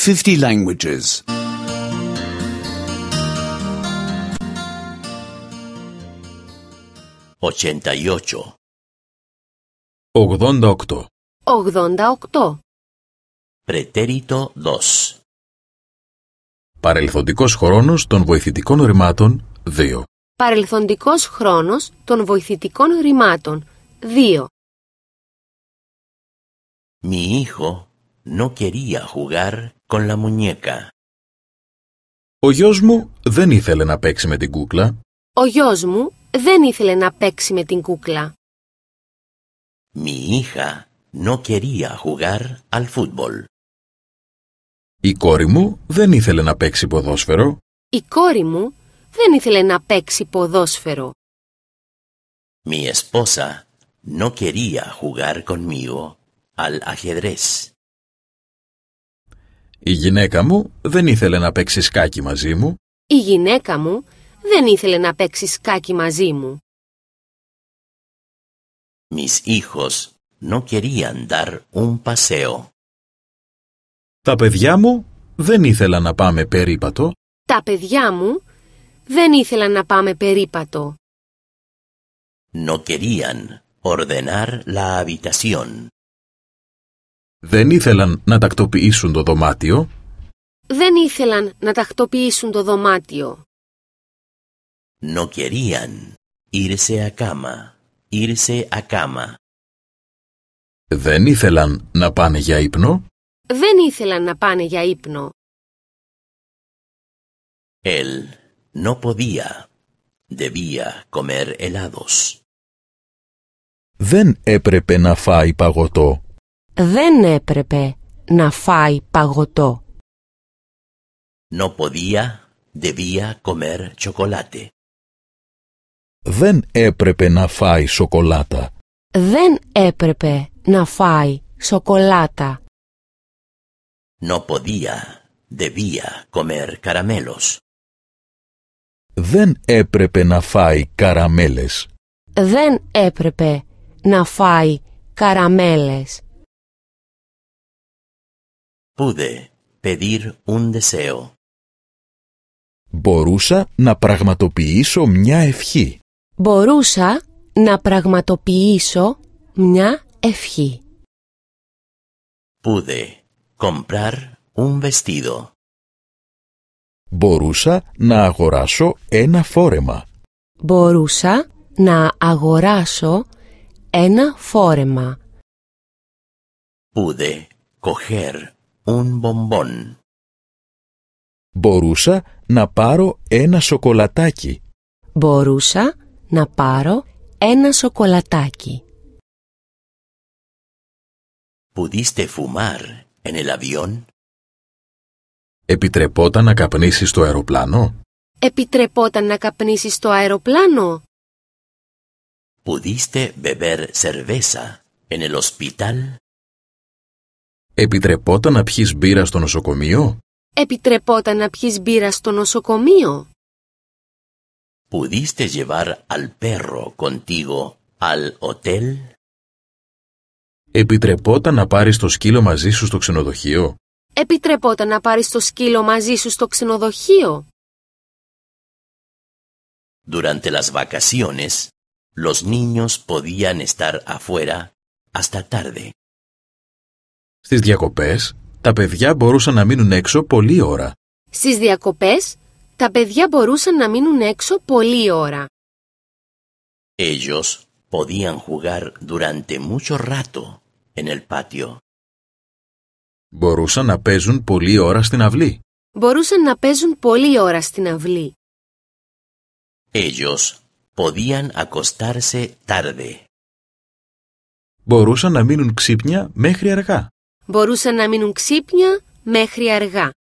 50 languages. 88. 88. 88. Pretérito 2. Παρελθοντικός χρόνος των βοηθητικών ρημάτων 2. Παρελθοντικός χρόνος των βοηθητικών ρημάτων 2. Mi hijo no quería jugar con la muñeca. Ο γιος μου δεν ήθελε να παίξει με την κούκλα. Ο γιος μου δεν ήθελε να παίξει με την κούκλα. Mi hija no quería jugar al fútbol. Η κόρη μου δεν ήθελε να παίξει ποδόσφαιρο. Η κόρη μου δεν ήθελε να παίξει ποδόσφαιρο. Mi esposa no quería jugar conmigo al ajedrez. Η γυναίκα μου δεν ήθελε να παίξει σκάκι μαζί μου. Η γυναίκα μου δεν ήθελε να παίξει σκάκι μαζί μου. Mis hijos no querían dar un paseo. Τα παιδιά μου δεν ήθελαν να πάμε περίπατο. Τα παιδιά μου δεν ήθελαν να πάμε περίπατο. No querían ordenar la habitación. Δεν ήθελαν να τακτοποιήσουν το δωμάτιο. Δεν ήθελαν να τακτοποιήσουν το δωμάτιο. No querían irse a cama. Irse a cama. Δεν ήθελαν να πάνε για ύπνο. Δεν ήθελαν να πάνε για ύπνο. Él no podía. Debía comer helados. Δεν έπρεπε να φάει παγωτό. Δεν έπρεπε να φάει παγωτό. No podía. Debía comer chocolate. Δεν έπρεπε να φάει σοκολάτα. Δεν έπρεπε να φάει σοκολάτα. No podía. Debía comer caramelos. Δεν έπρεπε να φάει καραμέλες. Δεν έπρεπε να φάει καραμέλες. Pude pedir un deseo. Μπορούσα να πραγματοποιήσω μια ευχή. Μπορούσα να πραγματοποιήσω μια ευχή. Pude comprar un vestido. Μπορούσα να αγοράσω ένα φόρεμα. Μπορούσα να αγοράσω ένα φόρεμα. Pude coger un bombón. Μπορούσα να πάρω ένα σοκολατάκι. Μπορούσα να πάρω ένα σοκολατάκι. ¿Pudiste fumar en el avión? Επιτρεπόταν να καπνίσεις στο αεροπλάνο. Επιτρεπόταν να καπνίσεις στο αεροπλάνο. ¿Pudiste beber cerveza en el hospital? Επιτρεπόταν να πιεις μπύρα στο νοσοκομείο. Επιτρεπόταν να πιεις μπύρα στο νοσοκομείο. ¿Pudiste llevar al perro contigo al hotel? Επιτρεπόταν να πάρεις το σκύλο μαζί σου στο ξενοδοχείο. Επιτρεπόταν να πάρεις το σκύλο μαζί σου στο ξενοδοχείο. Durante las vacaciones, los niños podían estar afuera hasta tarde. Στις διακοπές, τα παιδιά μπορούσαν να μείνουν έξω πολλή ώρα. Στις διακοπές, τα παιδιά μπορούσαν να μείνουν έξω πολλή ώρα. Ellos podían jugar durante mucho rato en el patio. Μπορούσαν να παίζουν πολλή ώρα στην αυλή. Μπορούσαν να παίζουν πολλή ώρα στην αυλή. Ellos podían acostarse tarde. Μπορούσαν να μείνουν ξύπνια μέχρι αργά. Μπορούσαν να μείνουν ξύπνια μέχρι αργά.